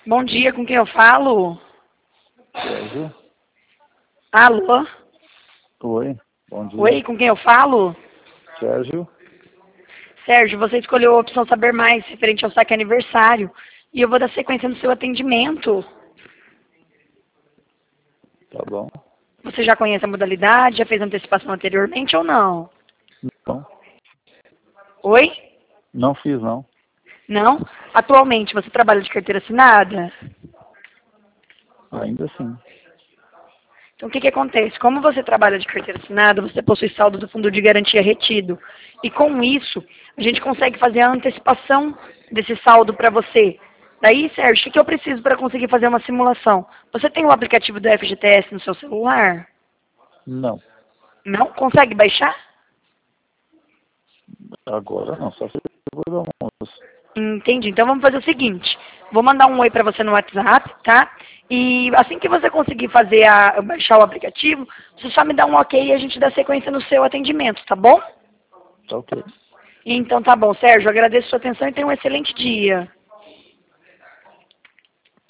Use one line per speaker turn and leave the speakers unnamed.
Bom dia, com quem eu falo?
Sérgio?
Alô?
Oi, bom dia.
Oi, com quem eu falo?
Sérgio?
Sérgio, você escolheu a opção Saber Mais, referente ao saque aniversário. E eu vou dar sequência no seu atendimento.
Tá bom.
Você já conhece a modalidade? Já fez antecipação anteriormente ou não?
Não,
Oi?
não fiz não.
Não? Atualmente, você trabalha de carteira assinada?
Ainda assim.
Então, o que acontece? Como você trabalha de carteira assinada, você possui saldo do fundo de garantia retido. E com isso, a gente consegue fazer a antecipação desse saldo para você. Daí, Sérgio, o que eu preciso para conseguir fazer uma simulação? Você tem o aplicativo do FGTS no seu celular?
Não.
Não? Consegue baixar?
Agora não, só se depois do almoço.
Entendi. Então vamos fazer o seguinte. Vou mandar um oi para você no WhatsApp, tá? E assim que você conseguir baixar o aplicativo, você só me dá um ok e a gente dá sequência no seu atendimento, tá bom?
Tá ok.
Então tá bom, Sérgio. Agradeço a sua atenção e tenha um excelente dia.